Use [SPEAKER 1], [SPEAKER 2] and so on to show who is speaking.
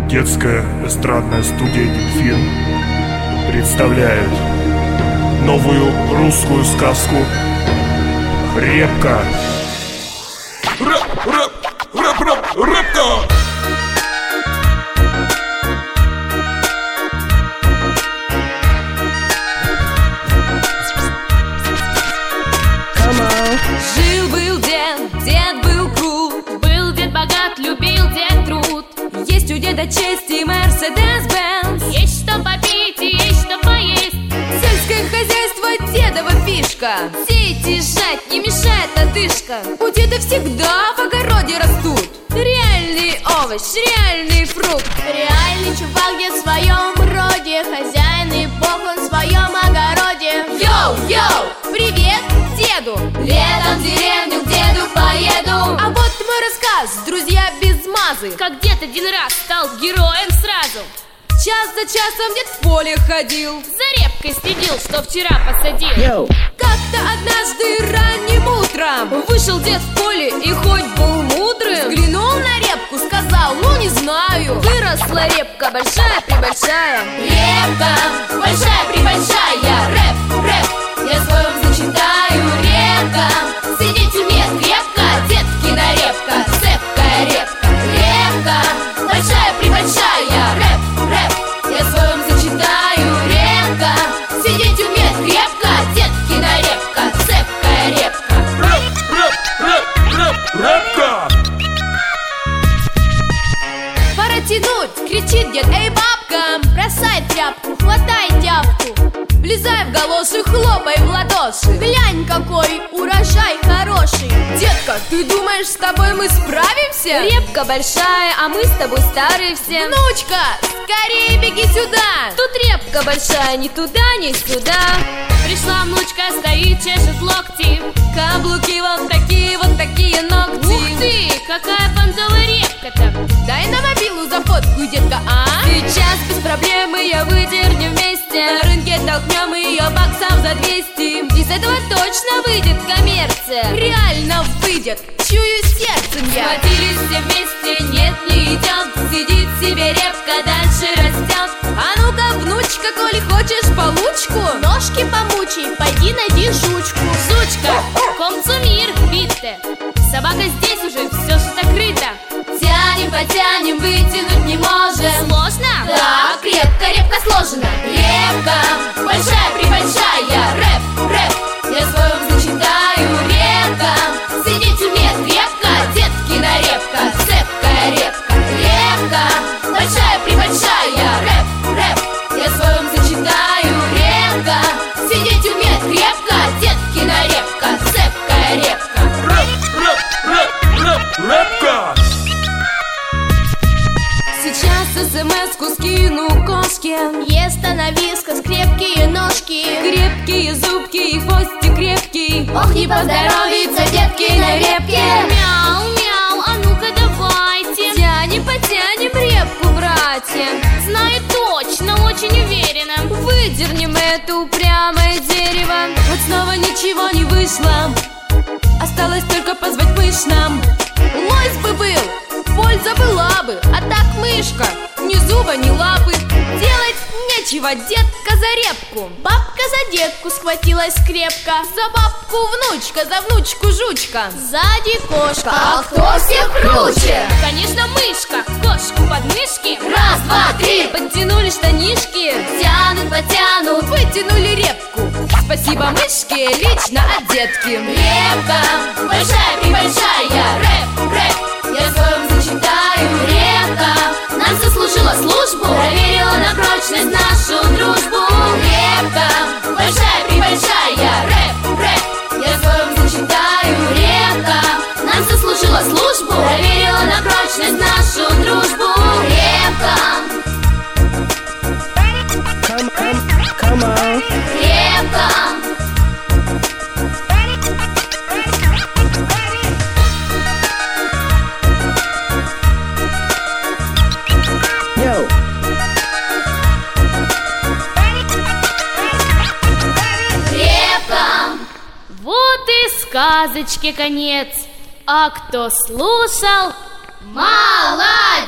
[SPEAKER 1] Детская эстрадная студия «Дельфин» представляет новую русскую сказку «Репка».
[SPEAKER 2] Репка!
[SPEAKER 3] Жил-был дед был крут. Был дед богат, любил дед труд. Есть у деда честь и Мерседес-Бенц. Есть что попить и есть что поесть. Сельское хозяйство дедова фишка. Сеять и жать не мешает одышка. У деда всегда в огороде растут реальный овощ, реальный фрукт. Реальный чувак дед в своем роде. Хозяин и бог он в своем огороде. Йоу-йоу, привет деду! Летом в деревню к деду поеду. А вот мой рассказ, друзья без мазы. Как дед один раз стал героем сразу. Час за часом дед в поле ходил. За репкой следил, что вчера посадил. Как-то однажды ранним утром вышел дед в поле и хоть был мудрым, взглянул на репку, сказал, ну не знаю. Выросла репка большая-пребольшая. Репка большая-пребольшая. Рэп, я своем зачитаю. Репка сидеть умеет крепко, деткина репка, цепкая репка. Репка большая-пребольшая. Рэп, я своем зачитаю. Репка сидеть умеет крепко, деткина репка, цепкая репка.
[SPEAKER 1] Репка!
[SPEAKER 3] Пора тянуть, кричит дед, эй, бабка, бросай тряпку, хватай тяпку, влезай в галоши, хлопай в ладоши. Глянь, какой урожай хороший. Детка, ты думаешь, с тобой мы справимся? Репка большая, а мы с тобой старые все. Внучка, скорее беги сюда. Тут репка большая, ни туда, ни сюда. Пришла внучка, стоит, чешет локти. Каблуки вот такие ногти. Ух ты, какая бонзовая репка-то. Дай на мобилу за фотку, детка, а? Сейчас без проблемы я выдернем вместе. На рынке толкнем ее баксов за 200. Из этого точно выйдет коммерция. Реально выйдет, чую сердцем я. Схватились все вместе, нет, не идет. Сидит себе репка, дальше растет. А ну-ка, внучка, коли хочешь получку, ножки помучай, пойди найди жучку. Жучка, комцу мир, битте. Собака здесь уже, все что закрыто. Тянем, потянем, вытянуть не можем. Сложно? Да, крепко сложено. Репка большая-пребольшая. Рэп, я своем зачитаю. Репка сидеть умеет крепко, деткина репка, цепкая репка. Репка большая-пребольшая. Рэп, я своем зачитаю. Репка сидеть умеет крепко, деткина репка, цепкая репка.
[SPEAKER 1] Репка!
[SPEAKER 3] Сейчас смс-ку скину кошке. Ест она вискас, крепкие ножки, крепкие зубки и хвостик крепкий. Ох, не поздоровится детки на репке. Мяу-мяу, а ну-ка давайте потянем репку, братья. Знаю точно, очень уверена, выдернем это упрямое дерево. Вот снова ничего не вышло, осталось только позвать мышь нам. Лось бы был, польза была бы, а так мышка, ни зуба, ни лапы. Делать нечего, детка за репку. Бабка за детку схватилась крепко. За бабку внучка, за внучку жучка. Сзади кошка, а кто всех круче? Конечно, мышка, кошку под мышки. Раз, два, три, подтянули штанишки. Тянут, потянут, вытянули репку. Спасибо мышке, лично от детки. Репка большая-пребольшая. Рэп, я своем зачитаю. Репка нам сослужила службу, проверила на прочность нашу дружбу. Репка большая-пребольшая. Рэп, я своем зачитаю. Репка нам сослужила службу, проверила на прочность нашу дружбу. Репка.
[SPEAKER 4] Come on.
[SPEAKER 3] Репка.
[SPEAKER 4] Yo.
[SPEAKER 3] Репка. Вот и сказочке конец. А кто слушал, молодец!